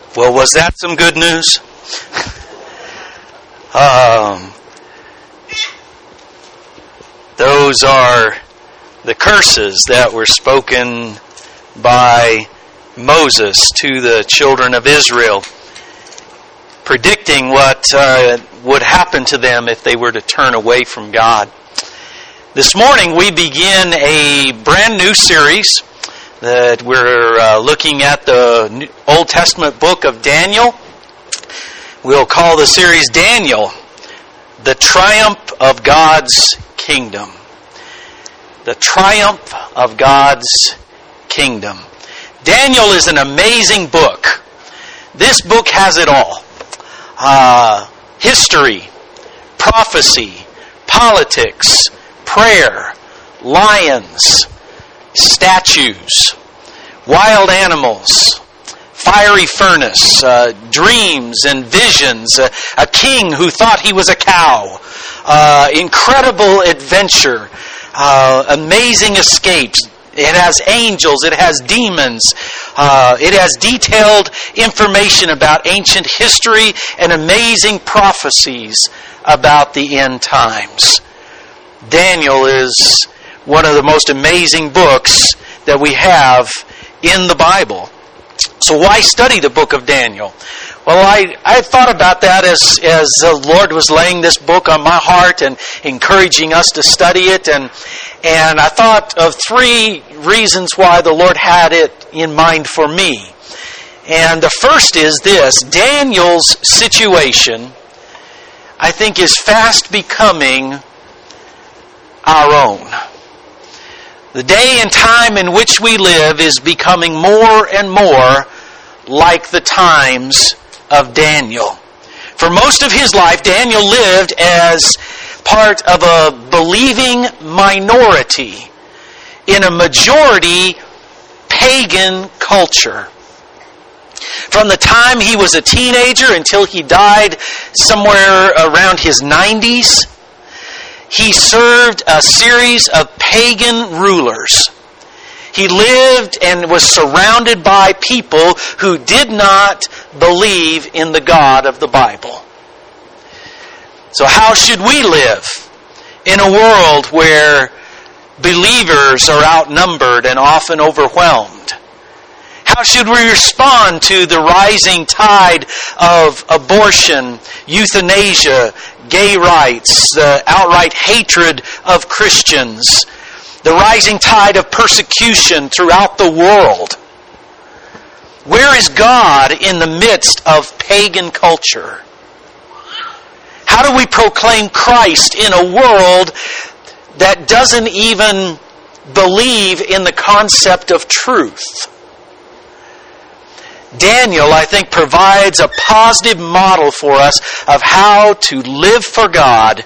Well, was that some good news? Those are the curses that were spoken by Moses to the children of Israel, predicting what would happen to them if they were to turn away from God. This morning we begin a brand new series that we're looking at the Old Testament book of Daniel. We'll call the series Daniel, the Triumph of God's Kingdom. The Triumph of God's Kingdom. Daniel is an amazing book. This book has it all. History, prophecy, politics, prayer, lions, statues, wild animals, fiery furnace, dreams and visions, a king who thought he was a cow, incredible adventure, amazing escapes. It has angels, it has demons, it has detailed information about ancient history and amazing prophecies about the end times. Daniel is one of the most amazing books that we have in the Bible. So why study the book of Daniel? Well, I thought about that as the Lord was laying this book on my heart and encouraging us to study it. And I thought of three reasons why the Lord had it in mind for me. And the first is this: Daniel's situation, I think, is fast becoming our own. The day and time in which we live is becoming more and more like the times of Daniel. For most of his life, Daniel lived as part of a believing minority in a majority pagan culture. From the time he was a teenager until he died somewhere around his 90s, he served a series of pagan rulers. He lived and was surrounded by people who did not believe in the God of the Bible. So how should we live in a world where believers are outnumbered and often overwhelmed? How should we respond to the rising tide of abortion, euthanasia, gay rights, the outright hatred of Christians, the rising tide of persecution throughout the world? Where is God in the midst of pagan culture? How do we proclaim Christ in a world that doesn't even believe in the concept of truth? Daniel, I think, provides a positive model for us of how to live for God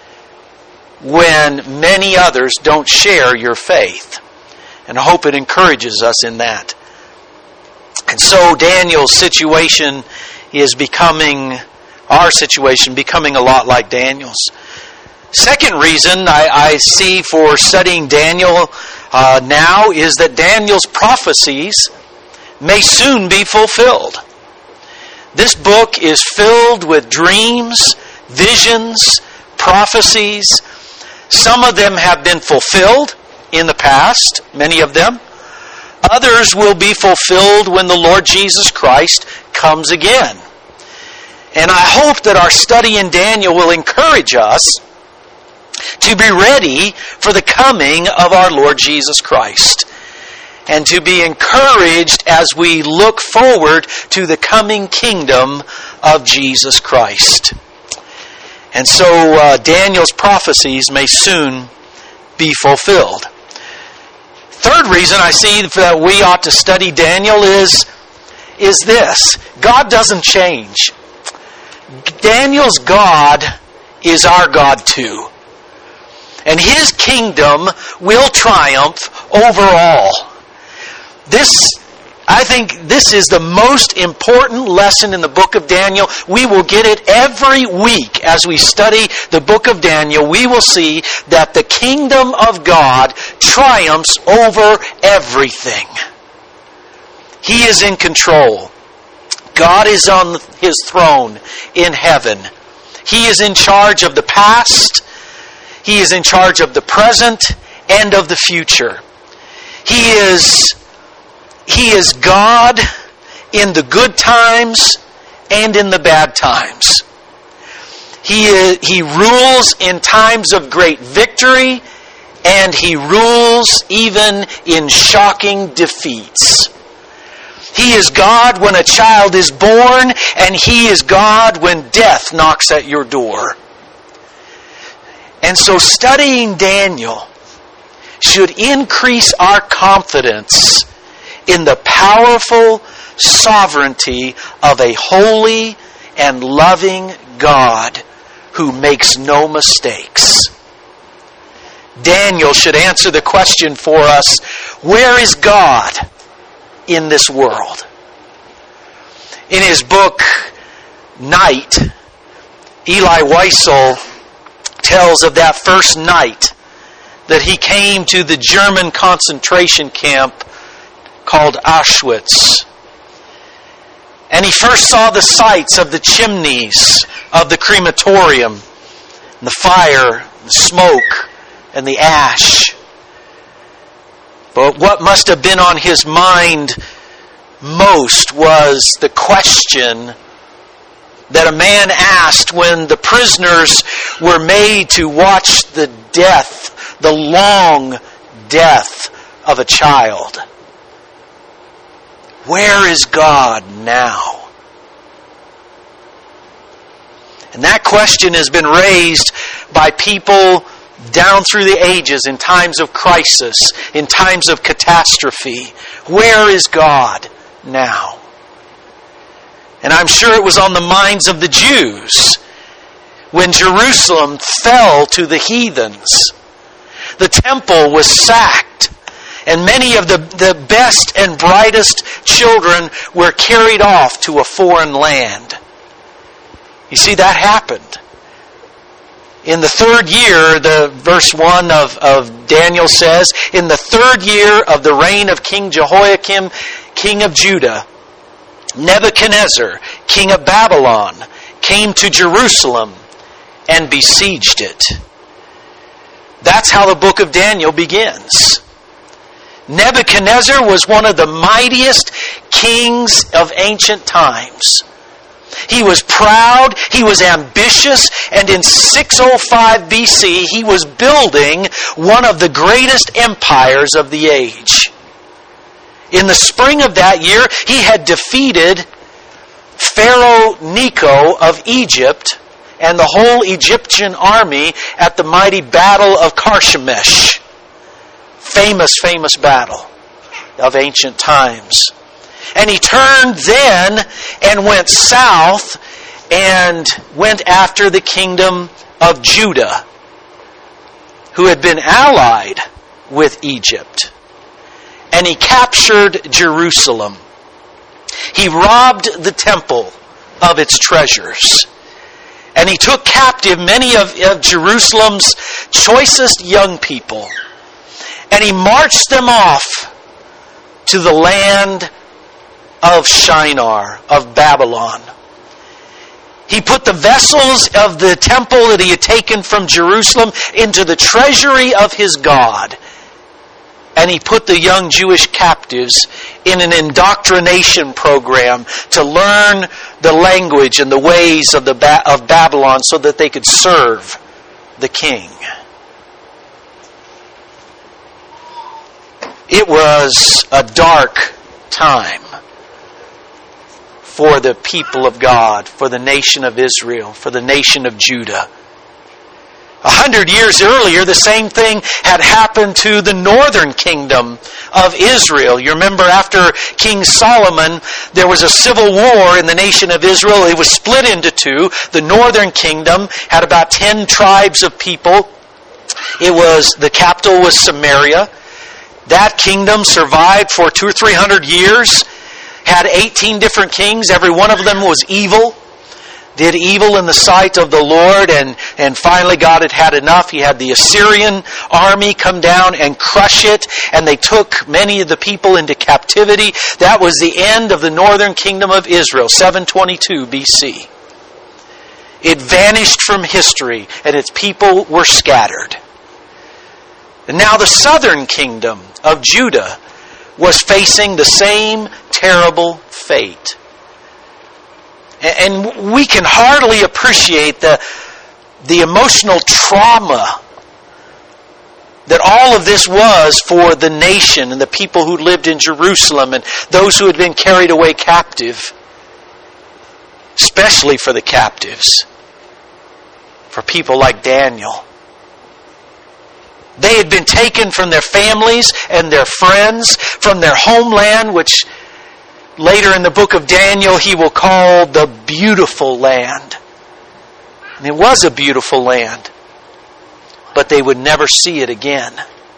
when many others don't share your faith. And I hope it encourages us in that. And so Daniel's situation is becoming, our situation, becoming a lot like Daniel's. Second reason I see for studying Daniel now is that Daniel's prophecies may soon be fulfilled. This book is filled with dreams, visions, prophecies. Some of them have been fulfilled in the past, many of them. Others will be fulfilled when the Lord Jesus Christ comes again. And I hope that our study in Daniel will encourage us to be ready for the coming of our Lord Jesus Christ, and to be encouraged as we look forward to the coming kingdom of Jesus Christ. And so Daniel's prophecies may soon be fulfilled. Third reason I see that we ought to study Daniel is this: God doesn't change. Daniel's God is our God too. And His kingdom will triumph over all. I think this is the most important lesson in the book of Daniel. We will get it every week as we study the book of Daniel. We will see that the kingdom of God triumphs over everything. He is in control. God is on His throne in heaven. He is in charge of the past. He is in charge of the present and of the future. He is God in the good times and in the bad times. He rules in times of great victory, and He rules even in shocking defeats. He is God when a child is born, and He is God when death knocks at your door. And so studying Daniel should increase our confidence in the powerful sovereignty of a holy and loving God who makes no mistakes. Daniel should answer the question for us, where is God in this world? In his book, Night, Eli Wiesel tells of that first night that he came to the German concentration camp called Auschwitz. And he first saw the sights of the chimneys of the crematorium, and the fire, the smoke, and the ash. But what must have been on his mind most was the question that a man asked when the prisoners were made to watch the death, the long death of a child. Where is God now? And that question has been raised by people down through the ages in times of crisis, in times of catastrophe. Where is God now? And I'm sure it was on the minds of the Jews when Jerusalem fell to the heathens. The temple was sacked, and many of the best and brightest children were carried off to a foreign land. You see, that happened. In the third year, the verse 1 of Daniel says, in the third year of the reign of King Jehoiakim, king of Judah, Nebuchadnezzar, king of Babylon, came to Jerusalem and besieged it. That's how the book of Daniel begins. Nebuchadnezzar was one of the mightiest kings of ancient times. He was proud, he was ambitious, and in 605 BC he was building one of the greatest empires of the age. In the spring of that year, he had defeated Pharaoh Necho of Egypt and the whole Egyptian army at the mighty battle of Carchemish. Famous battle of ancient times. And he turned then and went south and went after the kingdom of Judah, who had been allied with Egypt. And he captured Jerusalem. He robbed the temple of its treasures. And he took captive many of Jerusalem's choicest young people. And he marched them off to the land of Shinar, of Babylon. He put the vessels of the temple that he had taken from Jerusalem into the treasury of his God. And he put the young Jewish captives in an indoctrination program to learn the language and the ways of Babylon so that they could serve the king. It was a dark time for the people of God, for the nation of Israel, for the nation of Judah. 100 years earlier, the same thing had happened to the northern kingdom of Israel. You remember after King Solomon, there was a civil war in the nation of Israel. It was split into two. The northern kingdom had about 10 tribes of people. The capital was Samaria. That kingdom survived for 200 or 300 years, had 18 different kings. Every one of them was evil. did evil in the sight of the Lord, and finally God had had enough. He had the Assyrian army come down and crush it, and they took many of the people into captivity. That was the end of the northern kingdom of Israel, 722 BC. It vanished from history, and its people were scattered. And now the southern kingdom of Judah was facing the same terrible fate. And we can hardly appreciate the emotional trauma that all of this was for the nation and the people who lived in Jerusalem and those who had been carried away captive. Especially for the captives. For people like Daniel. They had been taken from their families and their friends, from their homeland, which later in the book of Daniel he will call the beautiful land. And it was a beautiful land, but they would never see it again.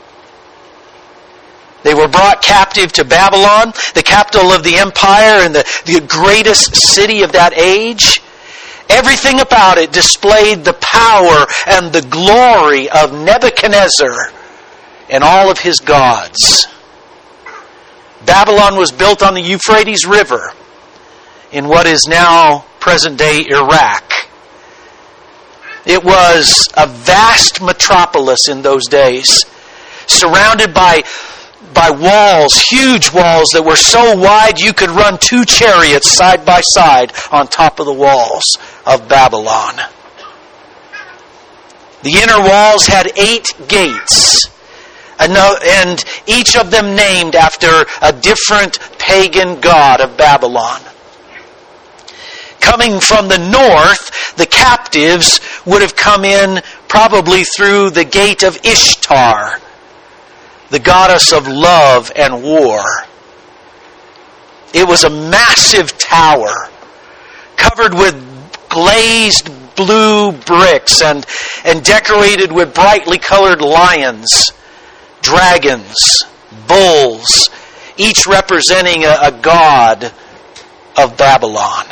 They were brought captive to Babylon, the capital of the empire and the greatest city of that age. Everything about it displayed the power and the glory of Nebuchadnezzar and all of his gods. Babylon was built on the Euphrates River in what is now present-day Iraq. It was a vast metropolis in those days, surrounded by walls, huge walls that were so wide you could run 2 chariots side by side on top of the walls of Babylon. The inner walls had 8 gates, and each of them named after a different pagan god of Babylon. Coming from the north, the captives would have come in probably through the gate of Ishtar, the goddess of love and war. It was a massive tower covered with glazed blue bricks and decorated with brightly colored lions, dragons, bulls, each representing a god of Babylon.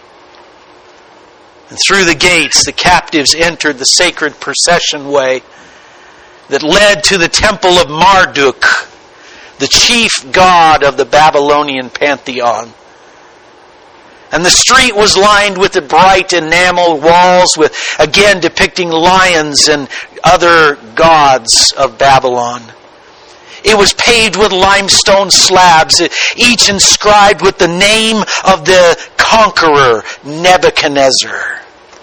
And through the gates, the captives entered the sacred procession way that led to the temple of Marduk, the chief god of the Babylonian pantheon. And the street was lined with the bright enamel walls, with again depicting lions and other gods of Babylon. It was paved with limestone slabs, each inscribed with the name of the conqueror, Nebuchadnezzar.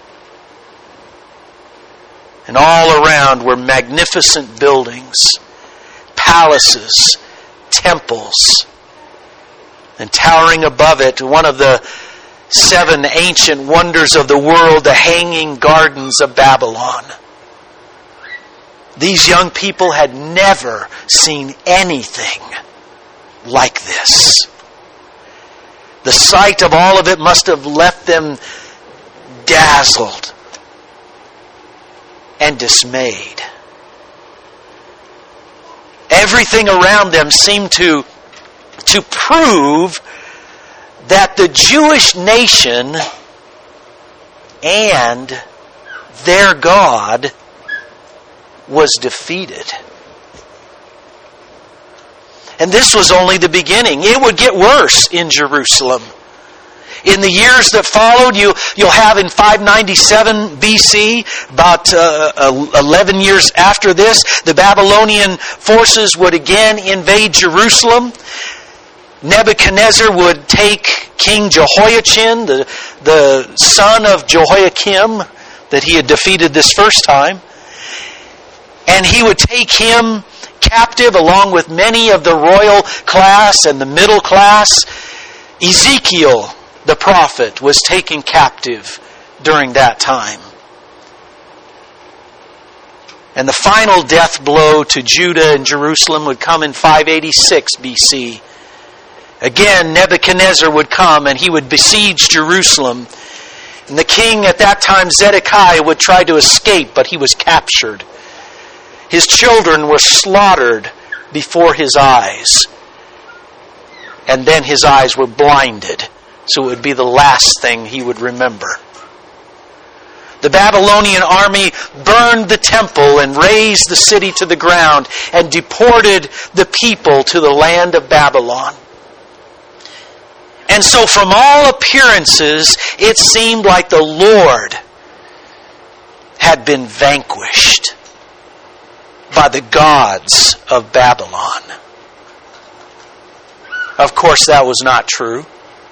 And all around were magnificent buildings, palaces, temples. And towering above it, one of the 7 ancient wonders of the world, the Hanging Gardens of Babylon. These young people had never seen anything like this. The sight of all of it must have left them dazzled and dismayed. Everything around them seemed to prove that the Jewish nation and their God was defeated. And this was only the beginning. It would get worse in Jerusalem. In the years that followed, you'll have in 597 BC, about 11 years after this, the Babylonian forces would again invade Jerusalem. Nebuchadnezzar would take King Jehoiachin, the son of Jehoiakim, that he had defeated this first time, and he would take him captive along with many of the royal class and the middle class. Ezekiel, the prophet, was taken captive during that time. And the final death blow to Judah and Jerusalem would come in 586 BC. Again, Nebuchadnezzar would come and he would besiege Jerusalem. And the king at that time, Zedekiah, would try to escape, but he was captured. His children were slaughtered before his eyes. And then his eyes were blinded. So it would be the last thing he would remember. The Babylonian army burned the temple and razed the city to the ground and deported the people to the land of Babylon. And so from all appearances, it seemed like the Lord had been vanquished by the gods of Babylon. Of course, that was not true.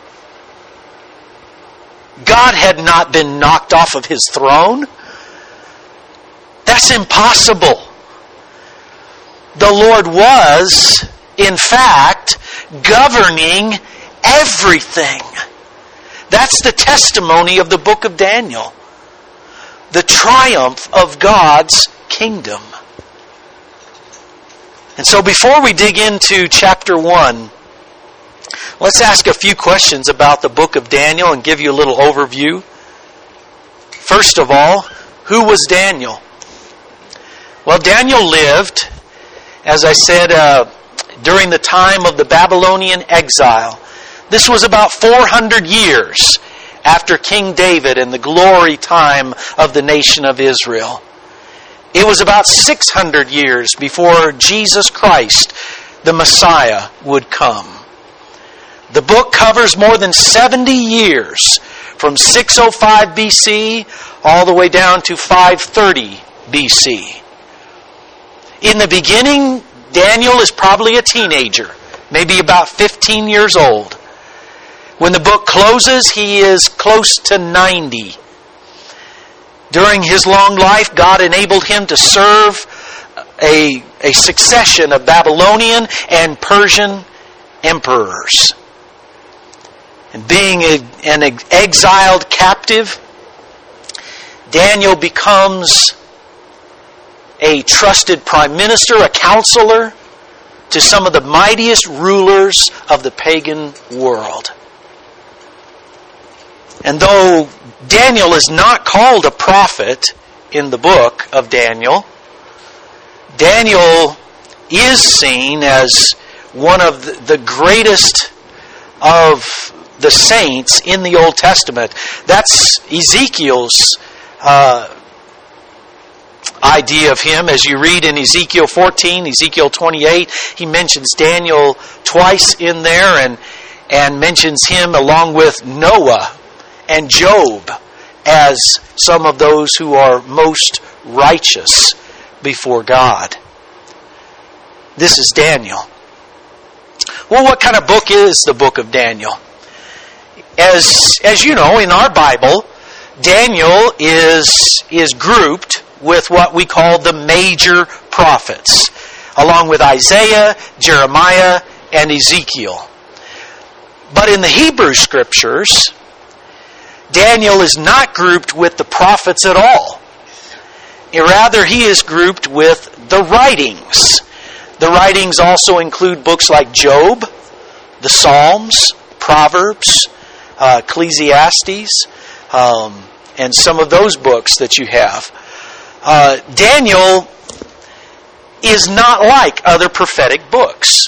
God had not been knocked off of His throne. That's impossible. The Lord was, in fact, governing everything. That's the testimony of the book of Daniel. The triumph of God's kingdom. And so before we dig into chapter 1, let's ask a few questions about the book of Daniel and give you a little overview. First of all, who was Daniel? Well, Daniel lived, as I said, during the time of the Babylonian exile. This was about 400 years after King David and the glory time of the nation of Israel. It was about 600 years before Jesus Christ, the Messiah, would come. The book covers more than 70 years, from 605 BC all the way down to 530 BC. In the beginning, Daniel is probably a teenager, maybe about 15 years old. When the book closes, he is close to 90. During his long life, God enabled him to serve a succession of Babylonian and Persian emperors. And being an exiled captive, Daniel becomes a trusted prime minister, a counselor to some of the mightiest rulers of the pagan world. And though Daniel is not called a prophet in the book of Daniel, Daniel is seen as one of the greatest of the saints in the Old Testament. That's Ezekiel's idea of him. As you read in Ezekiel 14, Ezekiel 28, he mentions Daniel twice in there and mentions him along with Noah and Job as some of those who are most righteous before God. This is Daniel. Well, what kind of book is the book of Daniel? As you know, in our Bible, Daniel is grouped with what we call the major prophets, along with Isaiah, Jeremiah, and Ezekiel. But in the Hebrew Scriptures, Daniel is not grouped with the prophets at all. Rather, he is grouped with the writings. The writings also include books like Job, the Psalms, Proverbs, Ecclesiastes, and some of those books that you have. Daniel is not like other prophetic books.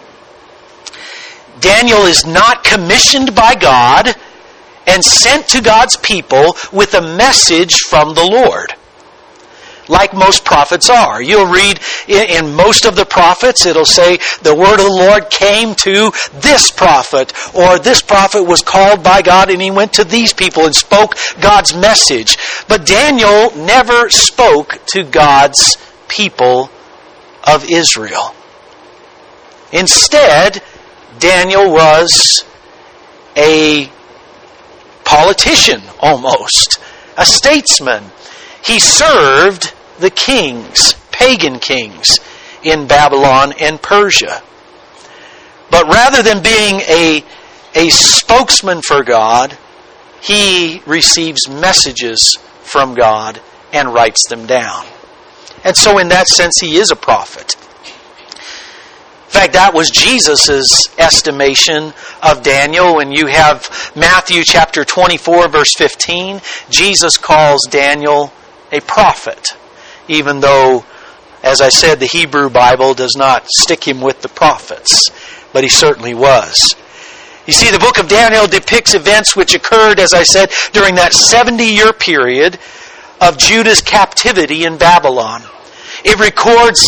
Daniel is not commissioned by God and sent to God's people with a message from the Lord, like most prophets are. You'll read in most of the prophets, it'll say, the word of the Lord came to this prophet, or this prophet was called by God and he went to these people and spoke God's message. But Daniel never spoke to God's people of Israel. Instead, Daniel was a politician almost, a statesman. He served the kings, pagan kings, in Babylon and Persia. But rather than being a spokesman for God, he receives messages from God and writes them down. And so in that sense, he is a prophet. In fact, that was Jesus' estimation of Daniel. When you have Matthew chapter 24, verse 15, Jesus calls Daniel a prophet, even though, as I said, the Hebrew Bible does not stick him with the prophets, but he certainly was. You see, the book of Daniel depicts events which occurred, as I said, during that 70-year period of Judah's captivity in Babylon. It records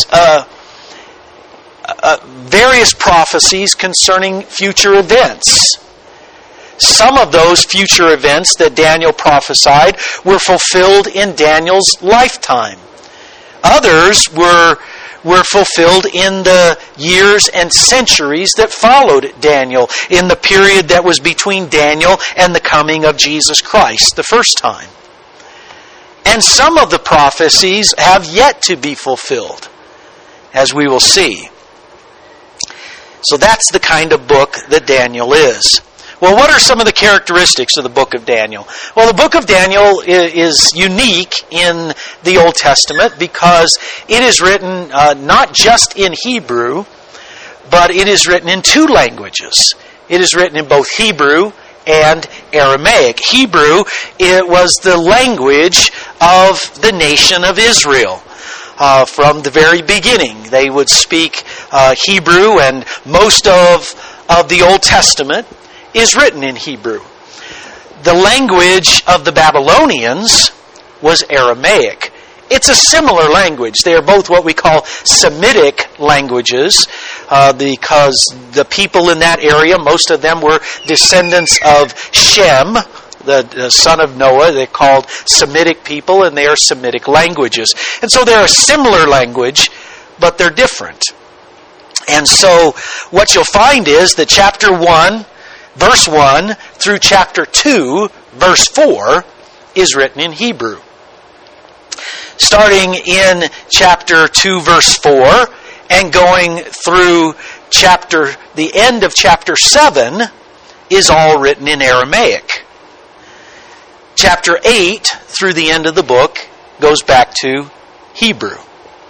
various prophecies concerning future events. Some of those future events that Daniel prophesied were fulfilled in Daniel's lifetime. Others were fulfilled in the years and centuries that followed Daniel, in the period that was between Daniel and the coming of Jesus Christ the first time. And some of the prophecies have yet to be fulfilled, as we will see. So that's the kind of book that Daniel is. Well, what are some of the characteristics of the book of Daniel? Well, the book of Daniel is unique in the Old Testament because it is written not just in Hebrew, but it is written in two languages. It is written in both Hebrew and Aramaic. Hebrew, it was the language of the nation of Israel. From the very beginning, they would speak Hebrew, and most of the Old Testament is written in Hebrew. The language of the Babylonians was Aramaic. It's a similar language. They are both what we call Semitic languages because the people in that area, most of them were descendants of Shem, the son of Noah. They're called Semitic people, and they are Semitic languages. And so they're a similar language, but they're different. And so what you'll find is that chapter 1, verse 1 through chapter 2, verse 4 is written in Hebrew. Starting in chapter 2, verse 4, and going through the end of chapter 7 is all written in Aramaic. Chapter 8 through the end of the book goes back to Hebrew.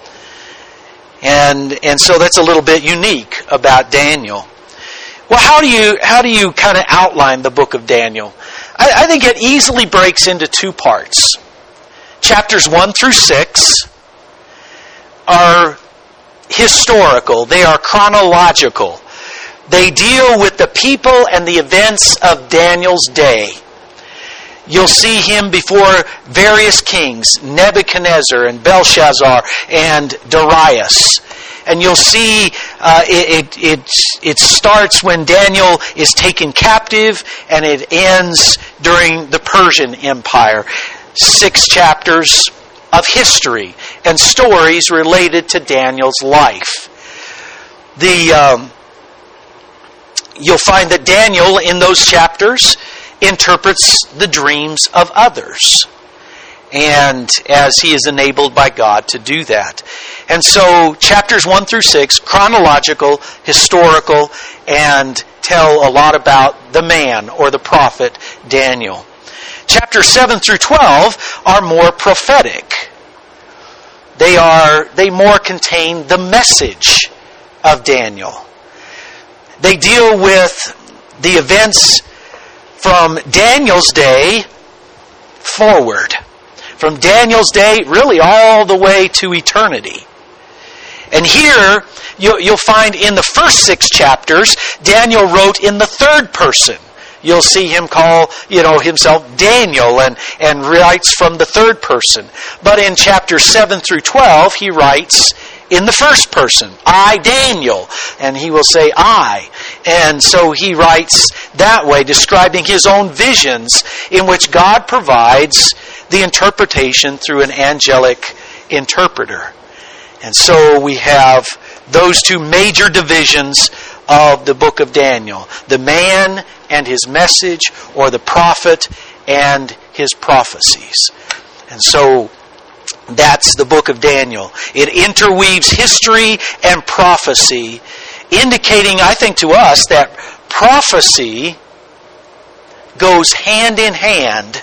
And so that's a little bit unique about Daniel. Well, how do you kind of outline the book of Daniel? I think it easily breaks into two parts. Chapters 1 through 6 are historical. They are chronological. They deal with the people and the events of Daniel's day. You'll see him before various kings, Nebuchadnezzar and Belshazzar and Darius. And you'll see it starts when Daniel is taken captive, and it ends during the Persian Empire. 6 chapters of history and stories related to Daniel's life. You'll find that Daniel in those chapters interprets the dreams of others, and as he is enabled by God to do that. And so chapters 1 through 6, chronological, historical, and tell a lot about the man or the prophet Daniel. Chapters 7 through 12 are more prophetic. They more contain the message of Daniel. They deal with the events from Daniel's day forward. From Daniel's day, really all the way to eternity. And here, you'll find in the first 6 chapters, Daniel wrote in the third person. You'll see him call, himself Daniel and writes from the third person. But in chapters 7 through 12, he writes in the first person, I, Daniel, and he will say I. And so he writes that way, describing his own visions in which God provides the interpretation through an angelic interpreter. And so we have those two major divisions of the book of Daniel. The man and his message, or the prophet and his prophecies. And so that's the book of Daniel. It interweaves history and prophecy, indicating, I think, to us that prophecy goes hand in hand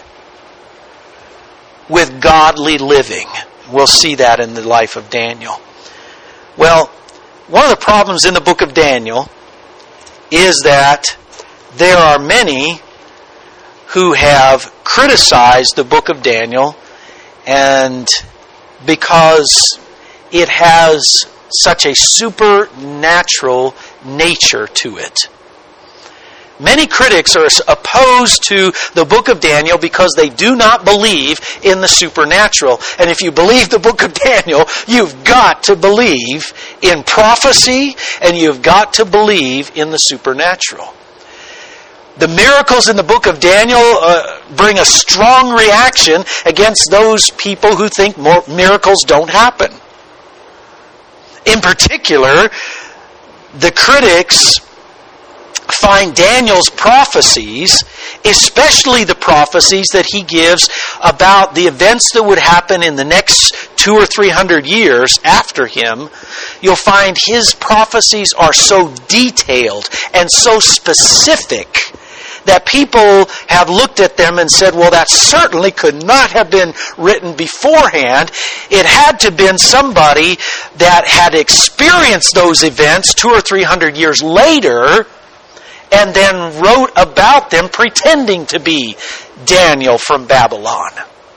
with godly living. We'll see that in the life of Daniel. Well, one of the problems in the book of Daniel is that there are many who have criticized the book of Daniel, and because it has such a supernatural nature to it. Many critics are opposed to the book of Daniel because they do not believe in the supernatural. And if you believe the book of Daniel, you've got to believe in prophecy and you've got to believe in the supernatural. The miracles in the book of Daniel bring a strong reaction against those people who think miracles don't happen. In particular, the critics find Daniel's prophecies, especially the prophecies that he gives about the events that would happen in the next 200 or 300 years after him, you'll find his prophecies are so detailed and so specific that people have looked at them and said, well, that certainly could not have been written beforehand. It had to have been somebody that had experienced those events 200 or 300 years later and then wrote about them pretending to be Daniel from Babylon.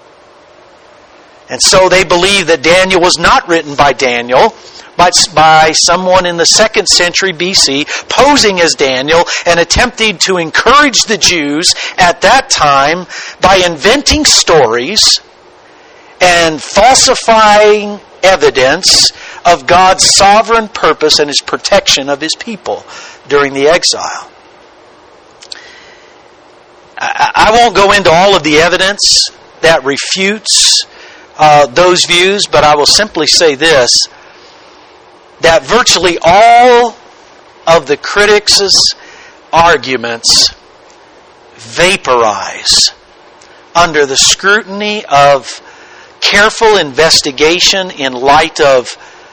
And so they believe that Daniel was not written by Daniel, but by someone in the 2nd century BC posing as Daniel and attempting to encourage the Jews at that time by inventing stories and falsifying evidence of God's sovereign purpose and His protection of His people during the exile. I won't go into all of the evidence that refutes those views, but I will simply say this, that virtually all of the critics' arguments vaporize under the scrutiny of careful investigation in light of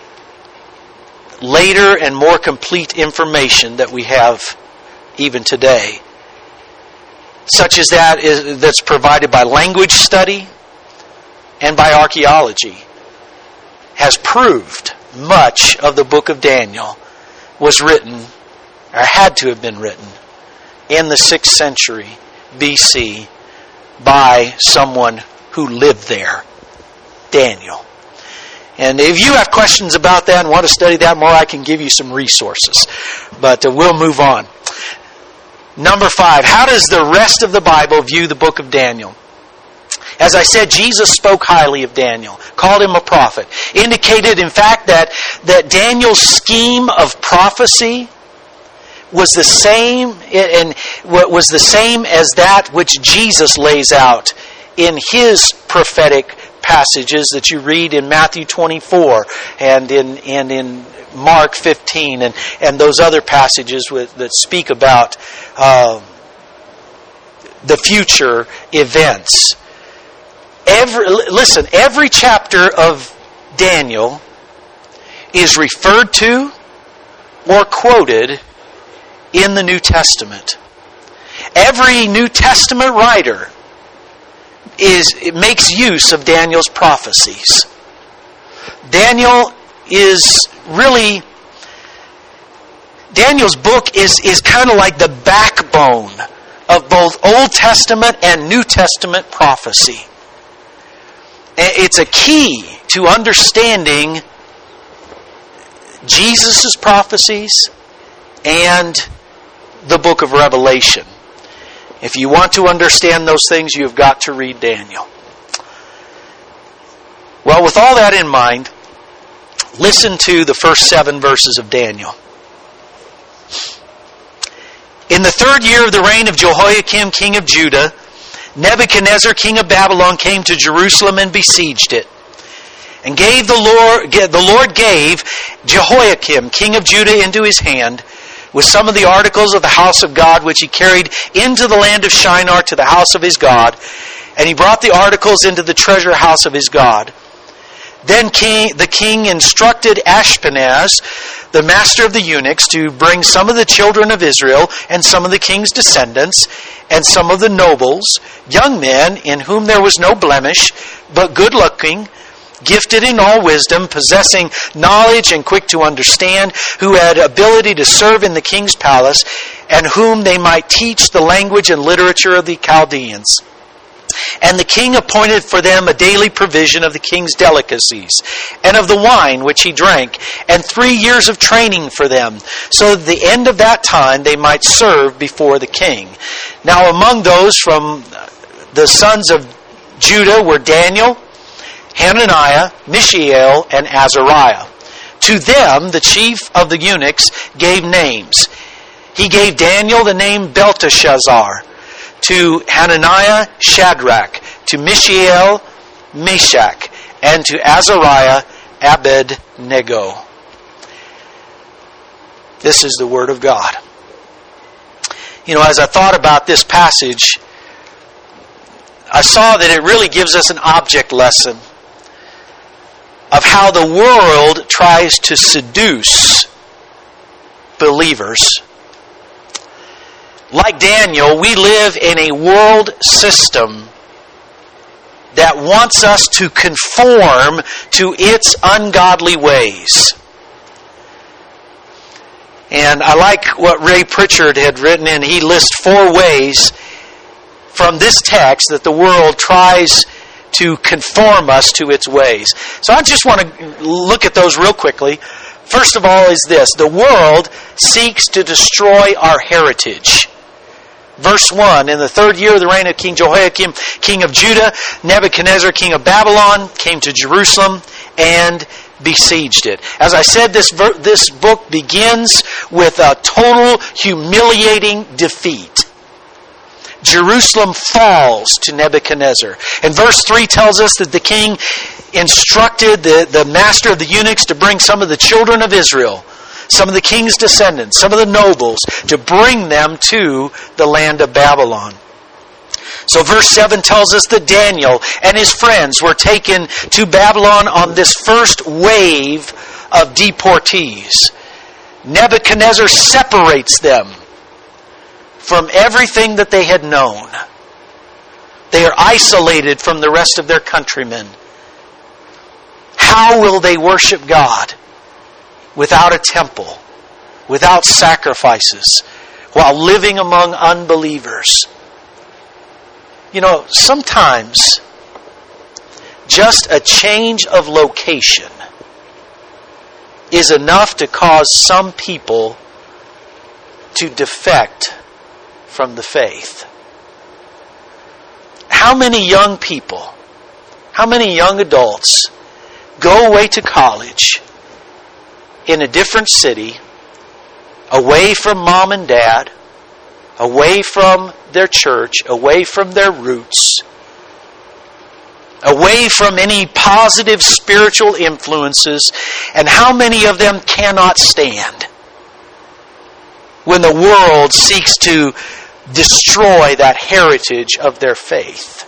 later and more complete information that we have even today, such as that's provided by language study and by archaeology, has proved much of the book of Daniel was written, or had to have been written, in the 6th century BC by someone who lived there, Daniel. And if you have questions about that and want to study that more, I can give you some resources. But we'll move on. Number 5, how does the rest of the Bible view the book of Daniel? As I said, Jesus spoke highly of Daniel, called him a prophet, indicated in fact that Daniel's scheme of prophecy was the same as that which Jesus lays out in his prophetic passages that you read in Matthew 24 and in Mark 15 and those other passages that speak about the future events. Every chapter of Daniel is referred to or quoted in the New Testament. Every New Testament writer makes use of Daniel's prophecies. Daniel's book is kind of like the backbone of both Old Testament and New Testament prophecy. It's a key to understanding Jesus' prophecies and the book of Revelation. If you want to understand those things, you've got to read Daniel. Well, with all that in mind, listen to the first 7 verses of Daniel. In the 3rd year of the reign of Jehoiakim, king of Judah, Nebuchadnezzar, king of Babylon, came to Jerusalem and besieged it. And the Lord gave Jehoiakim, king of Judah, into his hand, with some of the articles of the house of God, which he carried into the land of Shinar to the house of his God. And he brought the articles into the treasure house of his God. Then the king instructed Ashpenaz, the master of the eunuchs, to bring some of the children of Israel and some of the king's descendants and some of the nobles, young men in whom there was no blemish, but good-looking, gifted in all wisdom, possessing knowledge and quick to understand, who had ability to serve in the king's palace, and whom they might teach the language and literature of the Chaldeans. And the king appointed for them a daily provision of the king's delicacies, and of the wine which he drank, and 3 years of training for them, so that at the end of that time they might serve before the king. Now among those from the sons of Judah were Daniel, Hananiah, Mishael, and Azariah. To them the chief of the eunuchs gave names. He gave Daniel the name Belteshazzar, to Hananiah, Shadrach, to Mishael, Meshach, and to Azariah, Abednego. This is the Word of God. You know, as I thought about this passage, I saw that it really gives us an object lesson of how the world tries to seduce believers. Like Daniel, we live in a world system that wants us to conform to its ungodly ways. And I like what Ray Pritchard had written, and he lists 4 ways from this text that the world tries to conform us to its ways. So I just want to look at those real quickly. First of all is this: the world seeks to destroy our heritage. Verse 1, in the 3rd year of the reign of King Jehoiakim, king of Judah, Nebuchadnezzar, king of Babylon, came to Jerusalem and besieged it. As I said, this book begins with a total humiliating defeat. Jerusalem falls to Nebuchadnezzar. And verse 3 tells us that the king instructed the master of the eunuchs to bring some of the children of Israel, some of the king's descendants, some of the nobles, to bring them to the land of Babylon. So verse 7 tells us that Daniel and his friends were taken to Babylon on this first wave of deportees. Nebuchadnezzar separates them from everything that they had known. They are isolated from the rest of their countrymen. How will they worship God without a temple, without sacrifices, while living among unbelievers? You know, sometimes just a change of location is enough to cause some people to defect from the faith. How many young people, how many young adults go away to college in a different city, away from mom and dad, away from their church, away from their roots, away from any positive spiritual influences, and how many of them cannot stand when the world seeks to destroy that heritage of their faith?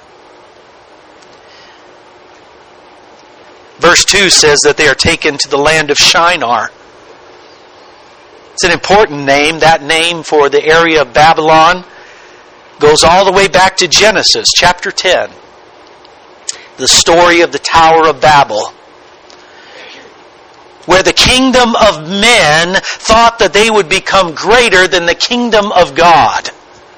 Verse 2 says that they are taken to the land of Shinar. It's an important name. That name for the area of Babylon goes all the way back to Genesis chapter 10. The story of the Tower of Babel, where the kingdom of men thought that they would become greater than the kingdom of God.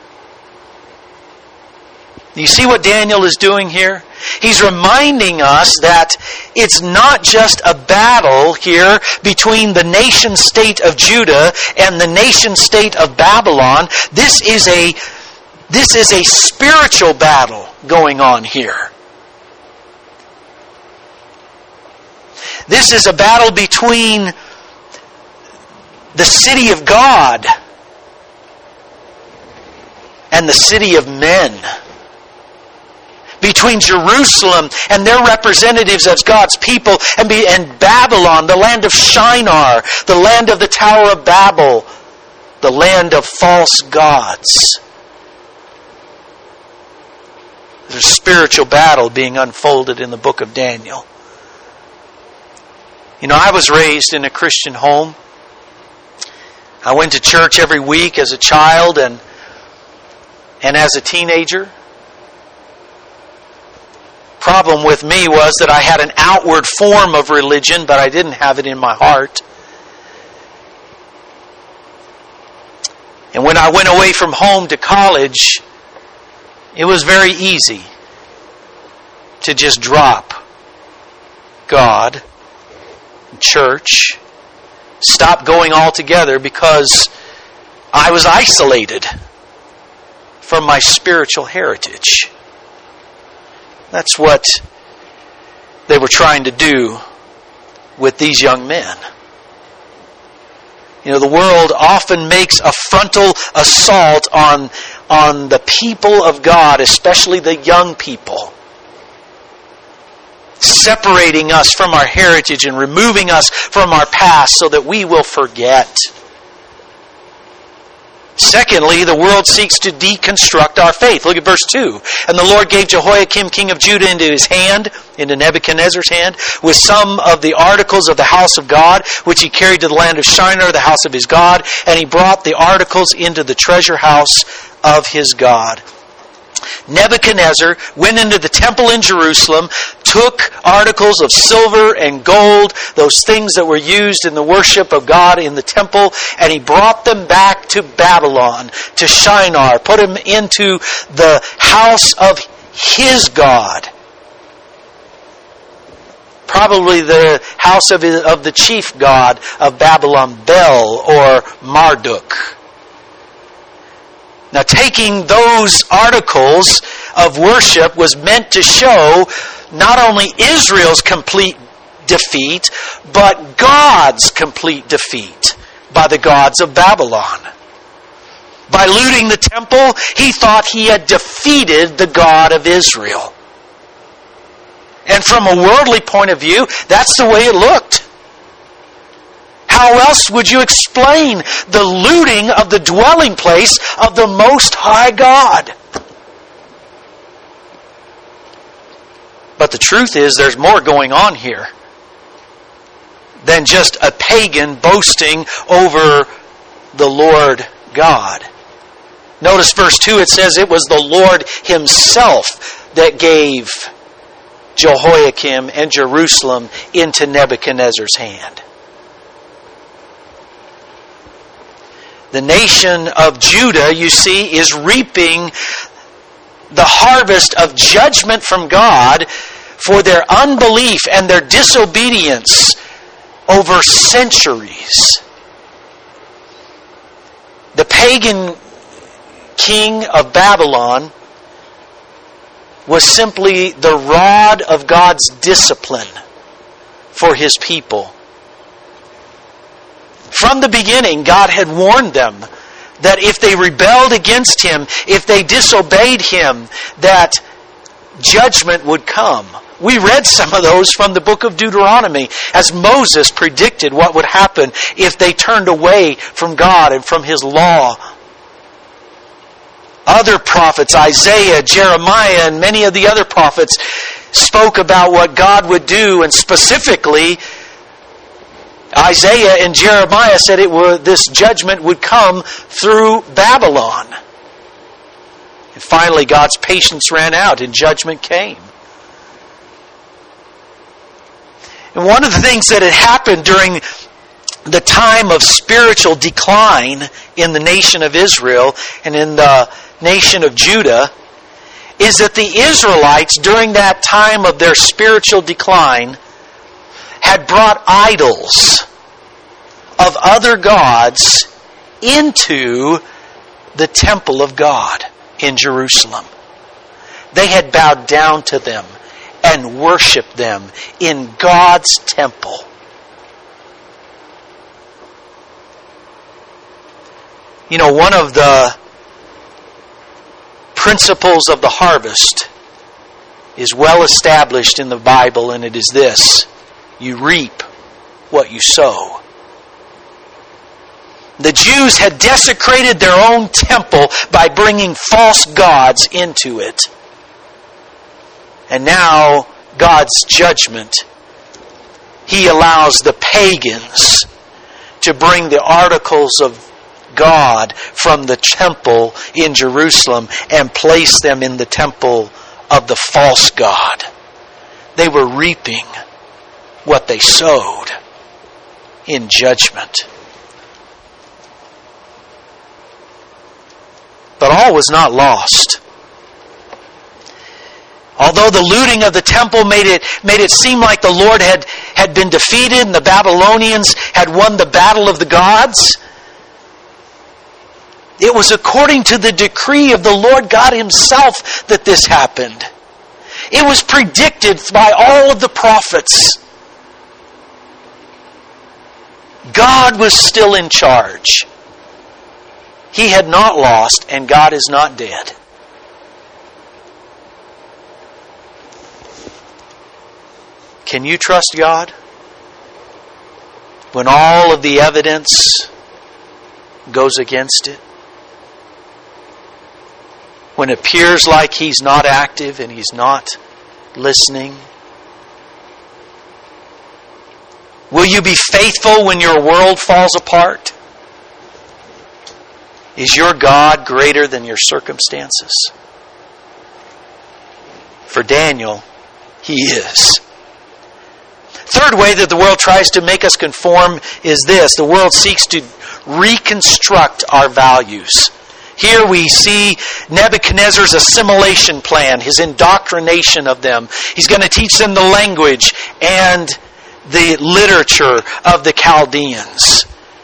You see what Daniel is doing here? He's reminding us that it's not just a battle here between the nation state of Judah and the nation state of Babylon. This is a spiritual battle going on here. This is a battle between the city of God and the city of men. Between Jerusalem and their representatives as God's people and Babylon, the land of Shinar, the land of the Tower of Babel, the land of false gods. There's a spiritual battle being unfolded in the book of Daniel. You know, I was raised in a Christian home. I went to church every week as a child and as a teenager. Problem with me was that I had an outward form of religion, but I didn't have it in my heart. And when I went away from home to college, it was very easy to just drop God, church, stop going altogether because I was isolated from my spiritual heritage. That's what they were trying to do with these young men. You know, the world often makes a frontal assault on the people of God, especially the young people, separating us from our heritage and removing us from our past so that we will forget. Secondly, the world seeks to deconstruct our faith. Look at verse 2. And the Lord gave Jehoiakim, king of Judah, into his hand, into Nebuchadnezzar's hand, with some of the articles of the house of God, which he carried to the land of Shinar, the house of his God. And he brought the articles into the treasure house of his God. Nebuchadnezzar went into the temple in Jerusalem, took articles of silver and gold, those things that were used in the worship of God in the temple, and he brought them back to Babylon, to Shinar, put them into the house of his God. Probably the house of the chief god of Babylon, Bel or Marduk. Now, taking those articles of worship was meant to show not only Israel's complete defeat, but God's complete defeat by the gods of Babylon. By looting the temple, he thought he had defeated the God of Israel. And from a worldly point of view, that's the way it looked. How else would you explain the looting of the dwelling place of the Most High God? But the truth is, there's more going on here than just a pagan boasting over the Lord God. Notice verse 2, it says it was the Lord himself that gave Jehoiakim and Jerusalem into Nebuchadnezzar's hand. The nation of Judah, you see, is reaping the harvest of judgment from God for their unbelief and their disobedience over centuries. The pagan king of Babylon was simply the rod of God's discipline for his people. From the beginning, God had warned them that if they rebelled against him, if they disobeyed him, that judgment would come. We read some of those from the book of Deuteronomy as Moses predicted what would happen if they turned away from God and from his law. Other prophets, Isaiah, Jeremiah, and many of the other prophets spoke about what God would do, and specifically Isaiah and Jeremiah said this judgment would come through Babylon. And finally, God's patience ran out and judgment came. And one of the things that had happened during the time of spiritual decline in the nation of Israel and in the nation of Judah is that the Israelites, during that time of their spiritual decline, had brought idols of other gods into the temple of God in Jerusalem. They had bowed down to them and worshipped them in God's temple. You know, one of the principles of the harvest is well established in the Bible, and it is this: you reap what you sow. The Jews had desecrated their own temple by bringing false gods into it. And now, God's judgment, He allows the pagans to bring the articles of God from the temple in Jerusalem and place them in the temple of the false god. They were reaping what they sowed in judgment. But all was not lost. Although the looting of the temple made it seem like the Lord had been defeated and the Babylonians had won the battle of the gods, it was according to the decree of the Lord God Himself that this happened. It was predicted by all of the prophets. God was still in charge. He had not lost, and God is not dead. Can you trust God when all of the evidence goes against it? When it appears like He's not active and He's not listening? Will you be faithful when your world falls apart? Is your God greater than your circumstances? For Daniel, He is. Third way that the world tries to make us conform is this. The world seeks to reconstruct our values. Here we see Nebuchadnezzar's assimilation plan, his indoctrination of them. He's going to teach them the language and the literature of the Chaldeans.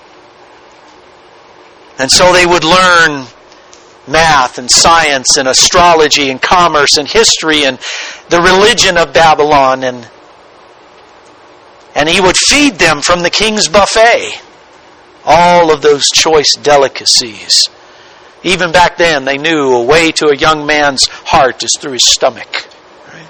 And so they would learn math and science and astrology and commerce and history and the religion of Babylon. And he would feed them from the king's buffet all of those choice delicacies. Even back then, they knew a way to a young man's heart is through his stomach. Right?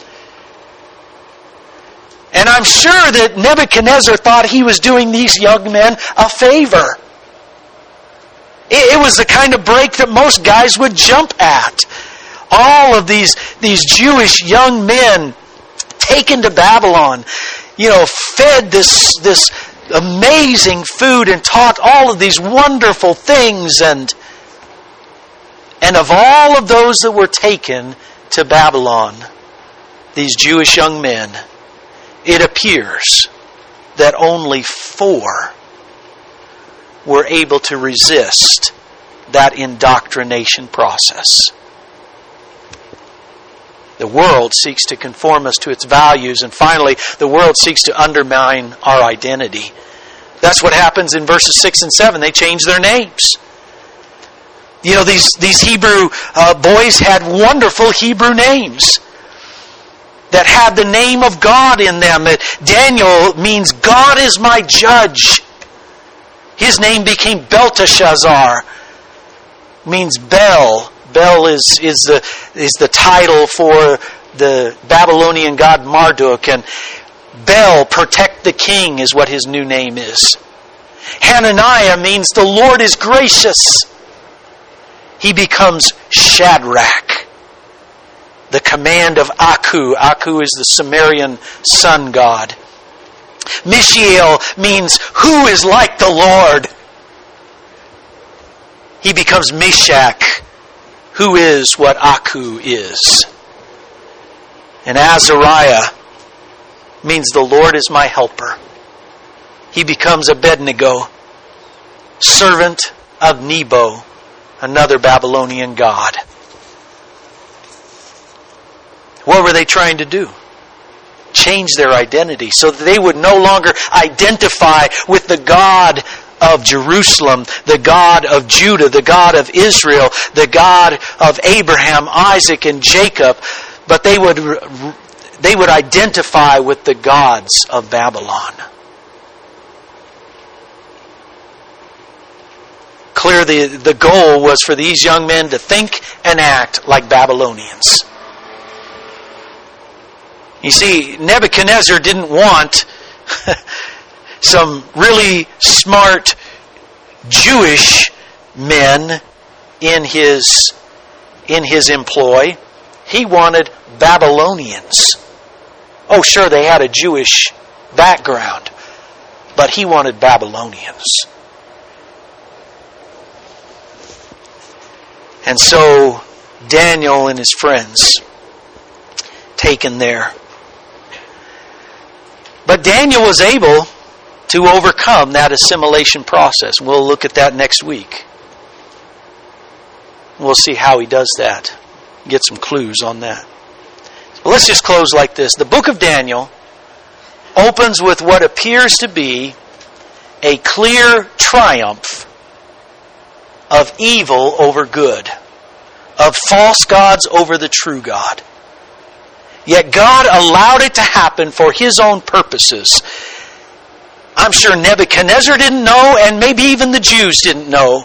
And I'm sure that Nebuchadnezzar thought he was doing these young men a favor. It was the kind of break that most guys would jump at. All of these Jewish young men taken to Babylon, fed this amazing food and taught all of these wonderful things. And of all of those that were taken to Babylon, these Jewish young men, it appears that only 4 were able to resist that indoctrination process. The world seeks to conform us to its values, and finally, the world seeks to undermine our identity. That's what happens in verses 6 and 7. They change their names. These Hebrew boys had wonderful Hebrew names that had the name of God in them. Daniel means God is my judge. His name became Belteshazzar, means Bel. Bel is the title for the Babylonian god Marduk, and Bel, protect the king, is what his new name is. Hananiah means the Lord is gracious. He becomes Shadrach, the command of Aku. Aku is the Sumerian sun god. Mishael means who is like the Lord. He becomes Meshach, who is what Aku is. And Azariah means the Lord is my helper. He becomes Abednego, servant of Nebo, another Babylonian god. What were they trying to do? Change their identity so that they would no longer identify with the God of Jerusalem, the God of Judah, the God of Israel, the God of Abraham, Isaac, and Jacob, but they would identify with the gods of Babylon. Clearly, the goal was for these young men to think and act like Babylonians. You see, Nebuchadnezzar didn't want some really smart Jewish men in his employ. He wanted Babylonians. Oh, sure, they had a Jewish background, but he wanted Babylonians. And so Daniel and his friends taken there. But Daniel was able to overcome that assimilation process. We'll look at that next week. We'll see how he does that. Get some clues on that. Let's just close like this. The book of Daniel opens with what appears to be a clear triumph of evil over good, of false gods over the true God. Yet God allowed it to happen for His own purposes. I'm sure Nebuchadnezzar didn't know, and maybe even the Jews didn't know,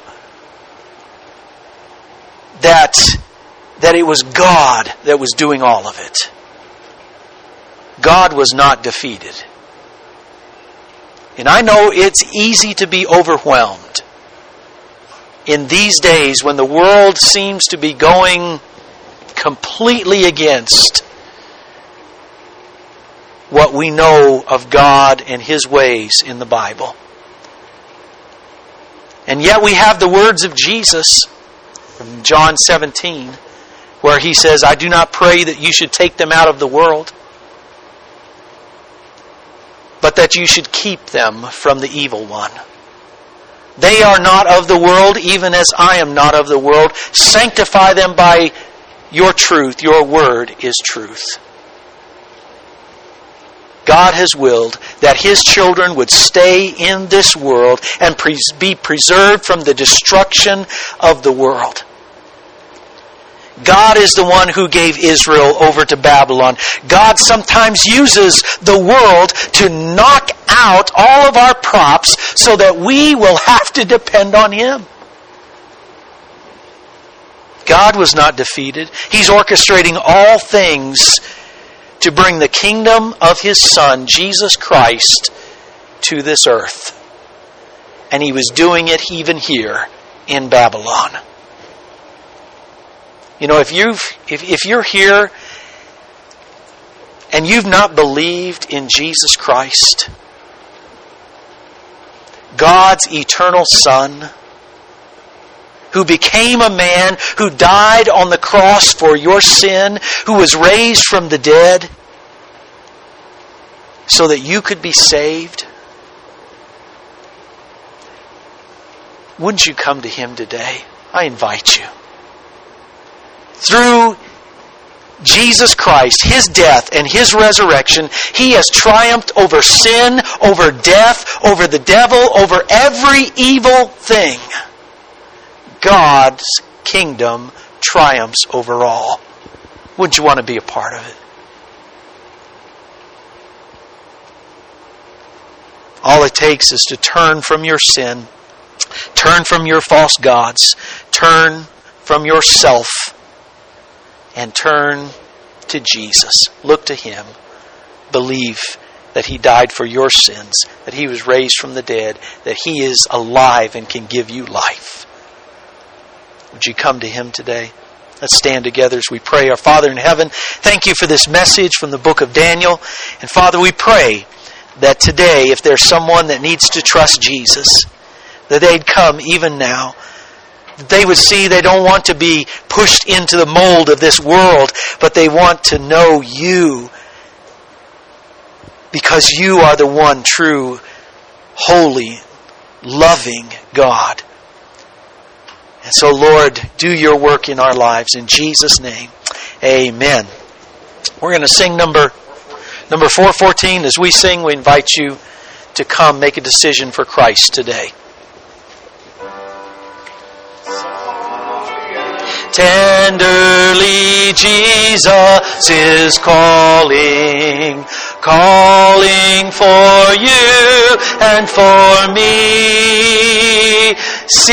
that it was God that was doing all of it. God was not defeated. And I know it's easy to be overwhelmed in these days when the world seems to be going completely against what we know of God and His ways in the Bible. And yet we have the words of Jesus from John 17, where He says, I do not pray that you should take them out of the world, but that you should keep them from the evil one. They are not of the world, even as I am not of the world. Sanctify them by your truth. Your word is truth. God has willed that His children would stay in this world and be preserved from the destruction of the world. God is the one who gave Israel over to Babylon. God sometimes uses the world to knock out all of our props so that we will have to depend on Him. God was not defeated. He's orchestrating all things to bring the kingdom of His Son, Jesus Christ, to this earth. And He was doing it even here in Babylon. You know, if you're here and you've not believed in Jesus Christ, God's eternal Son, who became a man, who died on the cross for your sin, who was raised from the dead so that you could be saved, wouldn't you come to Him today? I invite you. Through Jesus Christ, His death and His resurrection, He has triumphed over sin, over death, over the devil, over every evil thing. God's kingdom triumphs over all. Wouldn't you want to be a part of it? All it takes is to turn from your sin, turn from your false gods, turn from yourself, and turn to Jesus. Look to Him. Believe that He died for your sins, that He was raised from the dead, that He is alive and can give you life. Would you come to Him today? Let's stand together as we pray. Our Father in heaven, thank You for this message from the book of Daniel. And Father, we pray that today, if there's someone that needs to trust Jesus, that they'd come even now. They would see they don't want to be pushed into the mold of this world, but they want to know You, because You are the one true, holy, loving God. And so, Lord, do Your work in our lives. In Jesus' name, amen. We're going to sing number 414. As we sing, we invite you to come make a decision for Christ today. Tenderly Jesus is calling for you and for me.